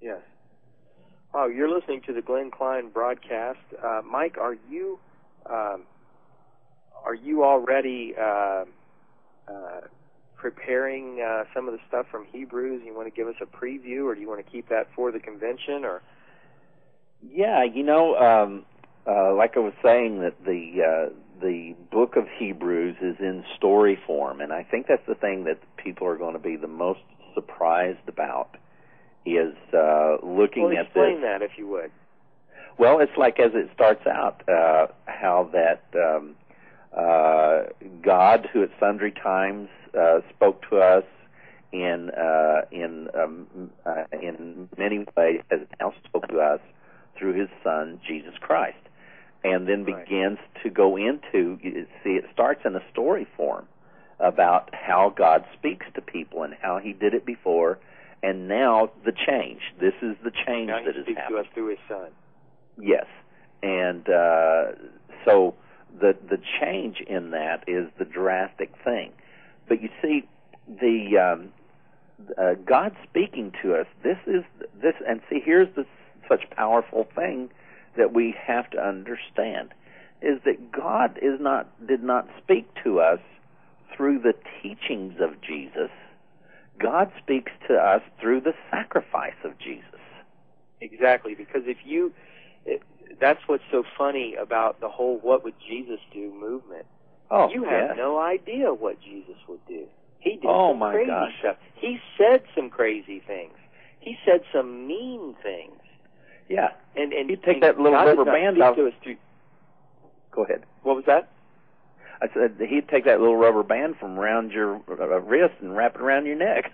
Yes. Wow, you're listening to the Glenn Klein broadcast. Uh, Mike, are you um, are you already uh, uh, preparing uh, some of the stuff from Hebrews? You want to give us a preview, or do you want to keep that for the convention? Or yeah, you know, um, uh, like I was saying, that the uh, the book of Hebrews is in story form, and I think that's the thing that people are going to be the most surprised about. Is uh, looking well, at explain this. that, if you would. Well, it's like as it starts out, uh, how that um, uh, God, who at sundry times uh, spoke to us in uh, in um, uh, in many ways, has now spoke to us through His Son Jesus Christ, and then Right. begins to go into. You see, it starts in a story form about how God speaks to people and how He did it before. And now the change. This is the change now that he has speaks happened. to us through His Son. Yes, and uh, so the the change in that is the drastic thing. But you see, the um, uh, God speaking to us. This is this, and see, here's the such powerful thing that we have to understand is that God is not did not speak to us through the teachings of Jesus. God speaks to us through the sacrifice of Jesus. Exactly, because if you, it, that's what's so funny about the whole "What would Jesus do" movement. Oh, you have yes. no idea what Jesus would do. He did Oh, some my crazy gosh. stuff. He said some crazy things. He said some mean things. Yeah, and and he'd take and that little God rubber does not band speak off. to us through, Go ahead. what was that? I said he'd take that little rubber band from around your uh, wrist and wrap it around your neck.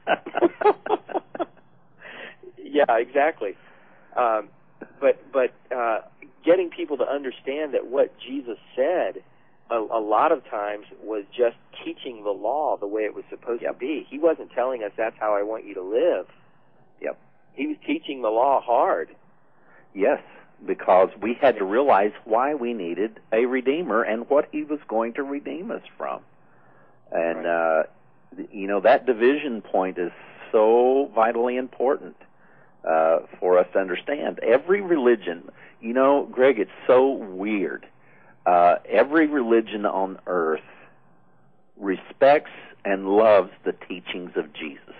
Yeah, exactly. Um, but but uh, getting people to understand that what Jesus said a, a lot of times was just teaching the law the way it was supposed Yep. to be. He wasn't telling us that's how I want you to live. Yep. He was teaching the law hard. Yes, because we had to realize why we needed a Redeemer and what He was going to redeem us from. And, Right. uh, you know, that division point is so vitally important uh, for us to understand. Every religion, you know, Greg, it's so weird. Uh, every religion on earth respects and loves the teachings of Jesus.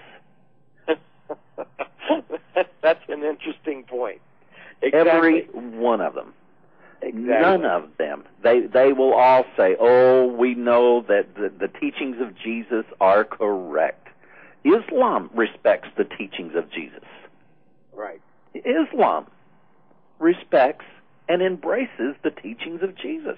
That's an interesting point. Exactly. Every one of them. Exactly. None of them. They they will all say, "Oh, we know that the, the teachings of Jesus are correct." Islam respects the teachings of Jesus. Right. Islam respects and embraces the teachings of Jesus.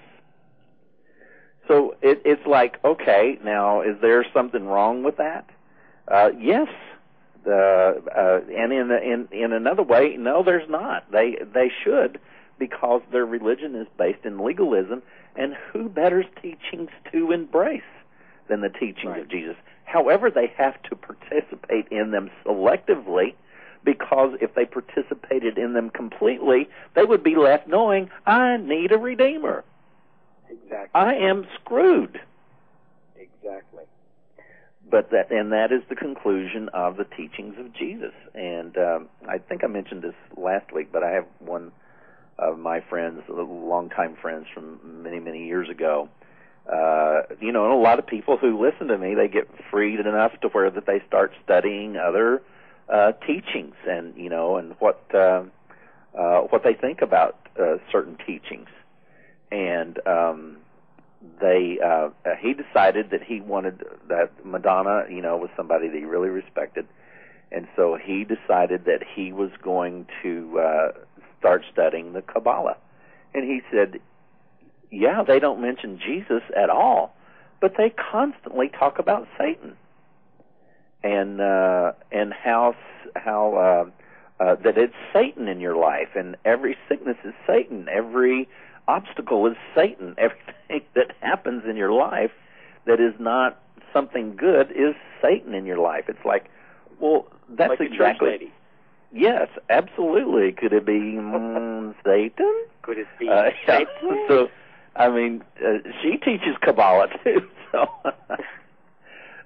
So it, it's like, okay, now is there something wrong with that? Uh, yes. The, uh, and in, in in another way, no, there's not. They they should, because their religion is based in legalism, and who better teachings to embrace than the teachings Right. of Jesus? However, they have to participate in them selectively, because if they participated in them completely, they would be left knowing, I need a Redeemer. Exactly. I am screwed. Exactly. But that, and that is the conclusion of the teachings of Jesus. And um, I think I mentioned this last week, but I have one of my friends, longtime friends from many, many years ago. Uh, you know, and a lot of people who listen to me, they get freed enough to where that they start studying other uh, teachings, and you know, and what uh, uh, what they think about uh, certain teachings. And um, they uh, he decided that he wanted that Madonna, you know, was somebody that he really respected, and so he decided that he was going to uh, start studying the Kabbalah. And he said, yeah, they don't mention Jesus at all, but they constantly talk about Satan and uh, and how how uh, uh, that it's Satan in your life, and every sickness is Satan, every obstacle is Satan, everything that happens in your life that is not something good is Satan in your life. It's like, well, that's like exactly. The church lady. Yes, absolutely. Could it be mm, Satan? Could it be Uh, yeah. Satan? So, I mean, uh, she teaches Kabbalah too. So,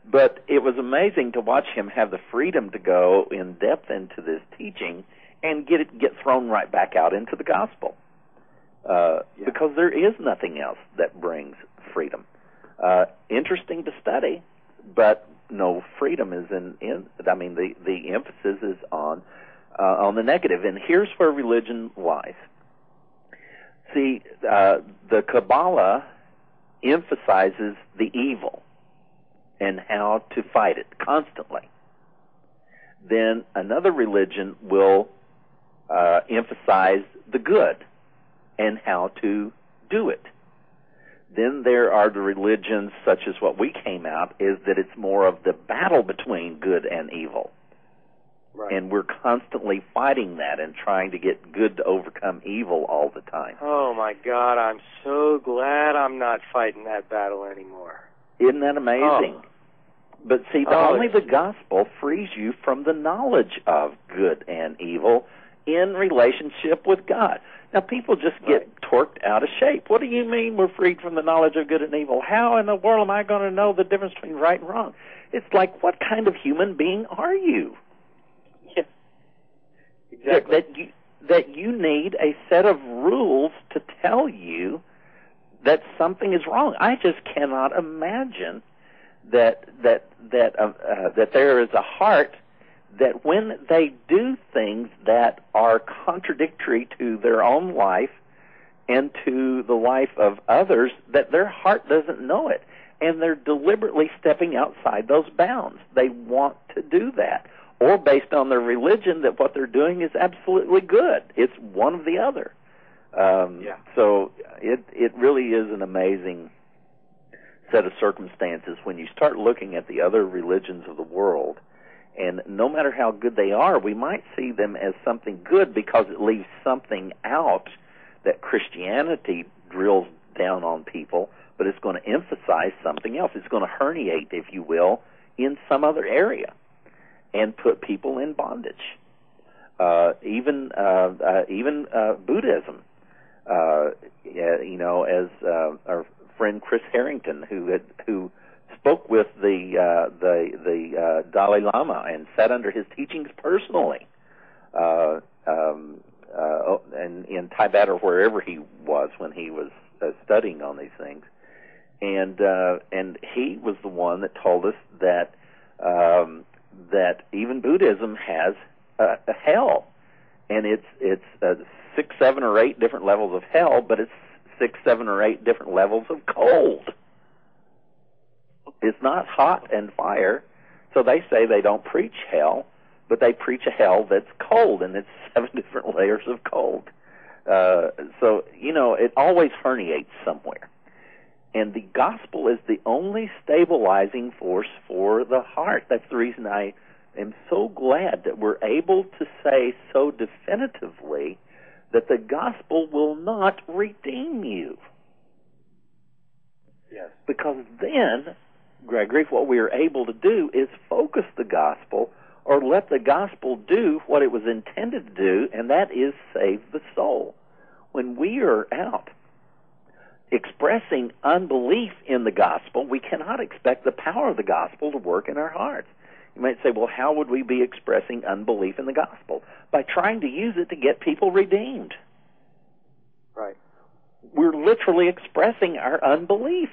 But it was amazing to watch him have the freedom to go in depth into this teaching and get it get thrown right back out into the gospel. Uh, yeah. Because there is nothing else that brings freedom. Uh, interesting to study, but no, freedom is in, in I mean, the, the emphasis is on, uh, on the negative. And here's where religion lies. See, uh, the Kabbalah emphasizes the evil and how to fight it constantly. Then another religion will uh, emphasize the good and how to do it. Then there are the religions such as what we came out, is that it's more of the battle between good and evil. Right. And we're constantly fighting that and trying to get good to overcome evil all the time. Oh, my God, I'm so glad I'm not fighting that battle anymore. Isn't that amazing? Oh. But see, the, oh, only the gospel frees you from the knowledge of good and evil in relationship with God. Now, people just get right. torqued out of shape. What do you mean we're freed from the knowledge of good and evil? How in the world am I going to know the difference between right and wrong? It's like, what kind of human being are you? Yeah, exactly. That, that you that you need a set of rules to tell you that something is wrong. I just cannot imagine that that that uh, uh, that there is a heart that when they do things that are contradictory to their own life and to the life of others, that their heart doesn't know it, and they're deliberately stepping outside those bounds. They want to do that, or based on their religion, that what they're doing is absolutely good. It's one or the other. Um, yeah. So it it really is an amazing set of circumstances when you start looking at the other religions of the world, and no matter how good they are, we might see them as something good because it leaves something out that Christianity drills down on people, but it's going to emphasize something else. It's going to herniate, if you will, in some other area and put people in bondage. Uh, even uh, uh, even uh, Buddhism, uh, you know, as uh, our friend Chris Harrington, who had, who spoke with the uh, the the uh, Dalai Lama and sat under his teachings personally, uh, um, uh, and in Tibet or wherever he was when he was uh, studying on these things, and uh, and he was the one that told us that um, that even Buddhism has a, a hell, and it's it's uh, six, seven, or eight different levels of hell, but it's six, seven, or eight different levels of cold. It's not hot and fire, so they say they don't preach hell, but they preach a hell that's cold, and it's seven different layers of cold. Uh, so, you know, it always herniates somewhere. And the gospel is the only stabilizing force for the heart. That's the reason I am so glad that we're able to say so definitively that the gospel will not redeem you. Yes. Because then, Gregory, what we are able to do is focus the gospel, or let the gospel do what it was intended to do, and that is save the soul. When we are out expressing unbelief in the gospel, we cannot expect the power of the gospel to work in our hearts. You might say, well, how would we be expressing unbelief in the gospel? By trying to use it to get people redeemed. Right. We're literally expressing our unbelief.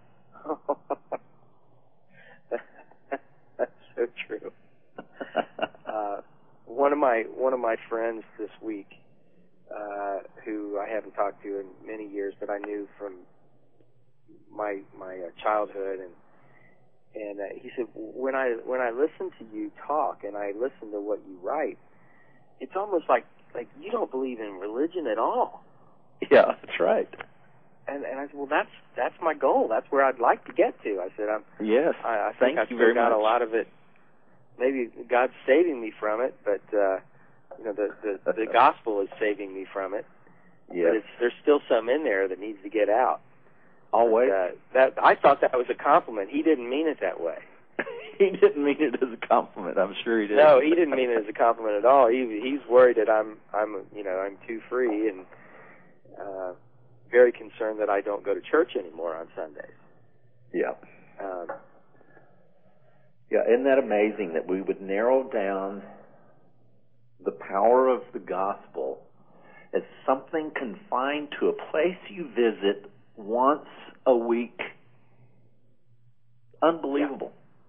That's so true. uh, one of my one of my friends this week, uh, who I haven't talked to in many years, but I knew from my my uh, childhood, and and uh, he said, when I when I listen to you talk and I listen to what you write, it's almost like like you don't believe in religion at all. Yeah, that's right. And and I said, well, that's that's my goal. That's where I'd like to get to. I said, I'm yes. I, I Thank think I've you very got much. a lot of it. Maybe God's saving me from it, but uh, you know, the, the the gospel is saving me from it. Yes. But it's, there's still some in there that needs to get out. Always. And, uh, that I thought that was a compliment. He didn't mean it that way. He didn't mean it as a compliment. I'm sure he didn't. No, he didn't mean it as a compliment at all. He he's worried that I'm I'm you know I'm too free and uh, very concerned that I don't go to church anymore on Sundays. Yeah. Um, Yeah, isn't that amazing that we would narrow down the power of the gospel as something confined to a place you visit once a week? Unbelievable.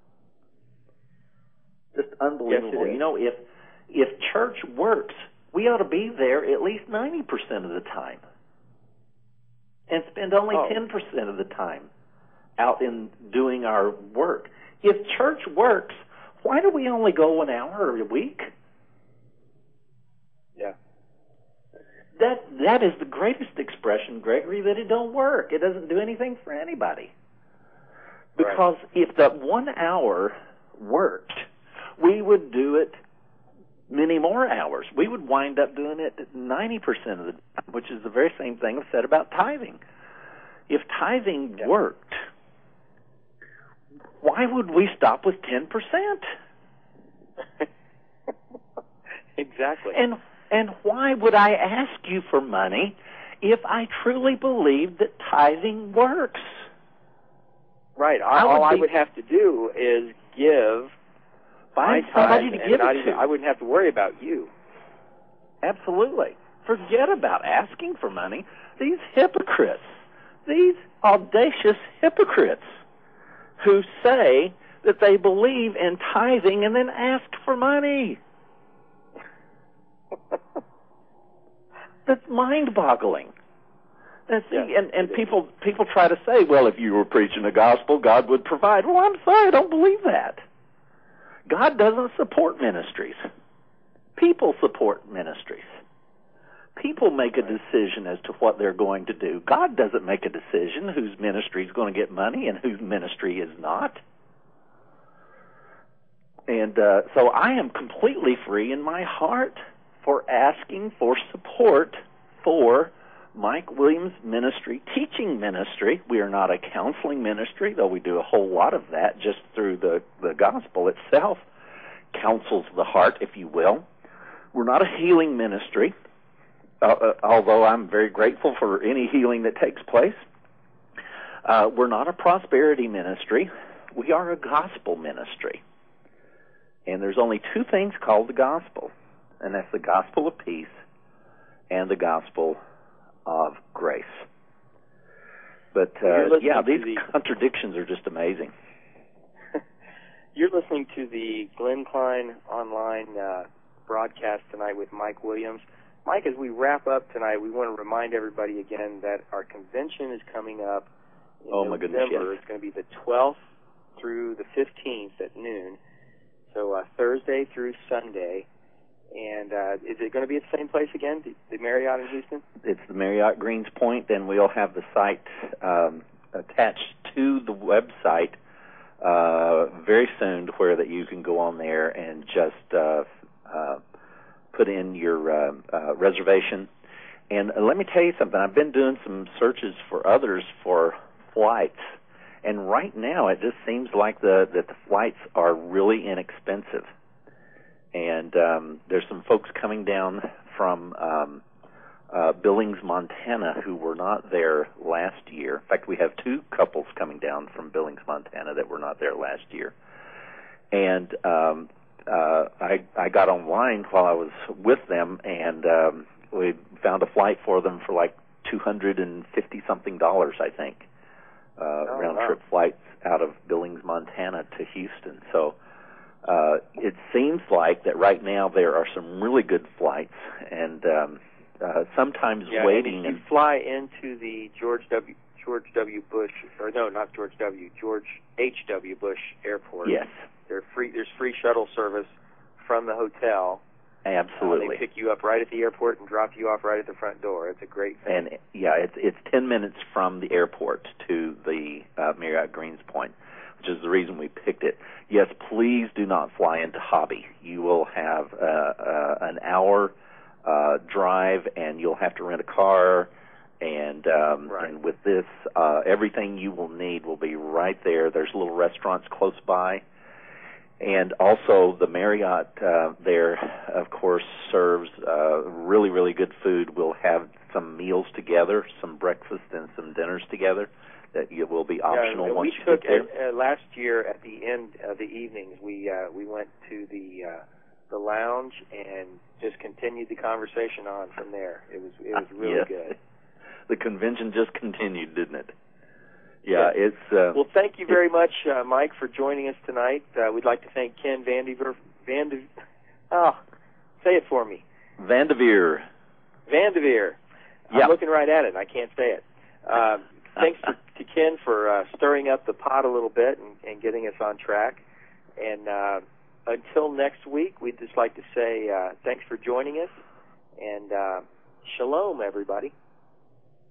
Yeah. Just unbelievable. Yes, it is. You know, if if church works, we ought to be there at least ninety percent of the time and spend only oh. ten percent of the time out in doing our work. If church works, why do we only go an hour a week? Yeah. That that is the greatest expression, Gregory, that it don't work. It doesn't do anything for anybody. Because right. if that one hour worked, we would do it many more hours. We would wind up doing it ninety percent of the time, which is the very same thing I've said about tithing. If tithing yeah. worked, why would we stop with ten percent? Exactly. And and why would I ask you for money if I truly believe that tithing works? Right. I, all I would have to do is give my time, to and give not it even, to. I wouldn't have to worry about you. Absolutely. Forget about asking for money. These hypocrites, these audacious hypocrites who say that they believe in tithing and then ask for money. That's mind-boggling. That's yeah, and and people people try to say, well, if you were preaching the gospel, God would provide. Well, I'm sorry, I don't believe that. God doesn't support ministries. People support ministries. People make a decision as to what they're going to do. God doesn't make a decision whose ministry is going to get money and whose ministry is not. And uh, so I am completely free in my heart for asking for support for Mike Williams' ministry, teaching ministry. We are not a counseling ministry, though we do a whole lot of that just through the, the gospel itself. Counsels the heart, if you will. We're not a healing ministry, uh, uh, although I'm very grateful for any healing that takes place. Uh, we're not a prosperity ministry. We are a gospel ministry. And there's only two things called the gospel, and that's the gospel of peace and the gospel of grace. But, uh, yeah, these the, contradictions are just amazing. You're listening to the Glenn Klein online uh, broadcast tonight with Mike Williams. Mike, as we wrap up tonight, we want to remind everybody again that our convention is coming up in oh, my November. Goodness, yes. It's going to be the twelfth through the fifteenth at noon, so uh, Thursday through Sunday. And uh, is it going to be at the same place again, the, the Marriott in Houston? It's the Marriott Greens Point, and we'll have the site um, attached to the website uh, very soon, to where that you can go on there and just uh, uh, put in your uh, uh, reservation. And uh, let me tell you something. I've been doing some searches for others for flights, and right now it just seems like the that the flights are really inexpensive. And um, there's some folks coming down from um, uh, Billings, Montana, who were not there last year. In fact, we have two couples coming down from Billings, Montana, that were not there last year. And um, uh, I, I got online while I was with them, and um, we found a flight for them for like two hundred fifty something dollars, I think, uh, oh, round wow. trip flights out of Billings, Montana to Houston. So. Uh, it seems like that right now there are some really good flights, and um, uh, sometimes yeah, waiting. And if you fly into the George W. George W. Bush, or no, not George W. George H. W. Bush Airport. Yes, there free. There's free shuttle service from the hotel. Absolutely, uh, they pick you up right at the airport and drop you off right at the front door. It's a great thing. And yeah, it's it's ten minutes from the airport to the uh, Marriott Greens Point, which is the reason we picked it. Yes, please do not fly into Hobby. You will have uh, uh, an hour uh, drive, and you'll have to rent a car. And, um, right. and with this, uh, everything you will need will be right there. There's little restaurants close by. And also the Marriott uh, there, of course, serves uh, really, really good food. We'll have some meals together, some breakfast and some dinners together that it will be optional yeah, once we you took get there? It, uh, last year at the end of the evenings, we uh, we went to the uh, the lounge and just continued the conversation on from there. It was it was really yes. good. The convention just continued, didn't it? Yeah, yeah. it's... Uh, well, thank you very much, uh, Mike, for joining us tonight. Uh, we'd like to thank Ken Vandiver... Vande, oh, say it for me. Vandeveer. Vandeveer. I'm yep. looking right at it, and I can't say it. Uh, thanks to, to Ken for uh, stirring up the pot a little bit and, and getting us on track. And uh, until next week, we'd just like to say uh, thanks for joining us, and uh, shalom, everybody.